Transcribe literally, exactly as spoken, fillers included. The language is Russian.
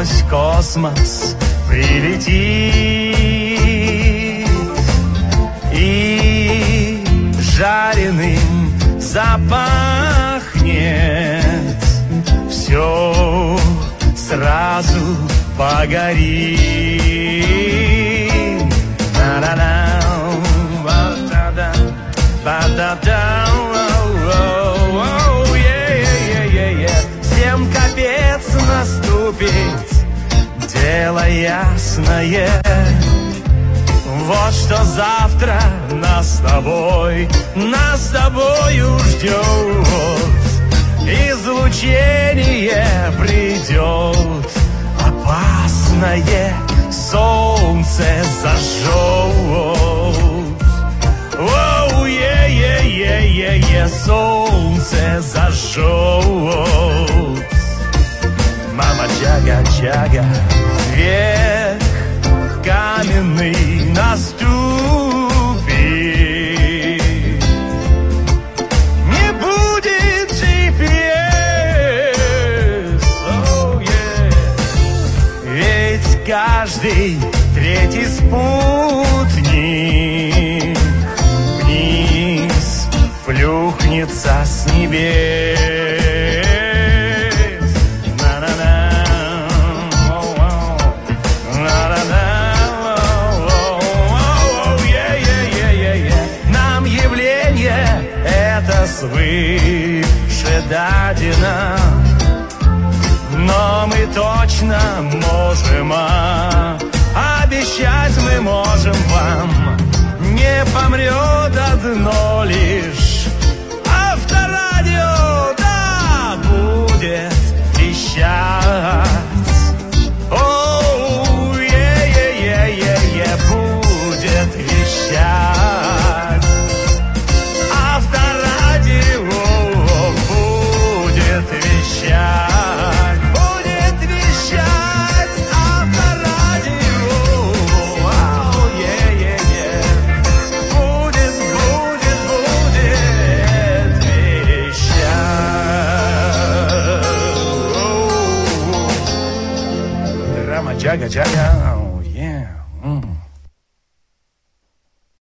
сквозь космос прилетит и жареным запахнет, все сразу погорит. Всем капец наступит, дело ясное. Вот что завтра нас с тобой, нас с тобою ждет. Излучение придет, опасное солнце зажжет. Оу, е-е-е-е-е, солнце зажжет. Мама Джага-Джага, век каменный наступит. Не будет джи пи эс, oh, yeah. Ведь каждый третий спутник вниз плюхнется с небес. Свыше дадено, но мы точно можем, а обещать мы можем вам. Не помрет одно лишь авторадио, да, будет вещать. Оу, е-е-е-е-е, будет вещать. Будет вещать, будет вещать авторадио. Вау, е-е-е. Будет, будет, будет вещать. Драма Джага-Джага.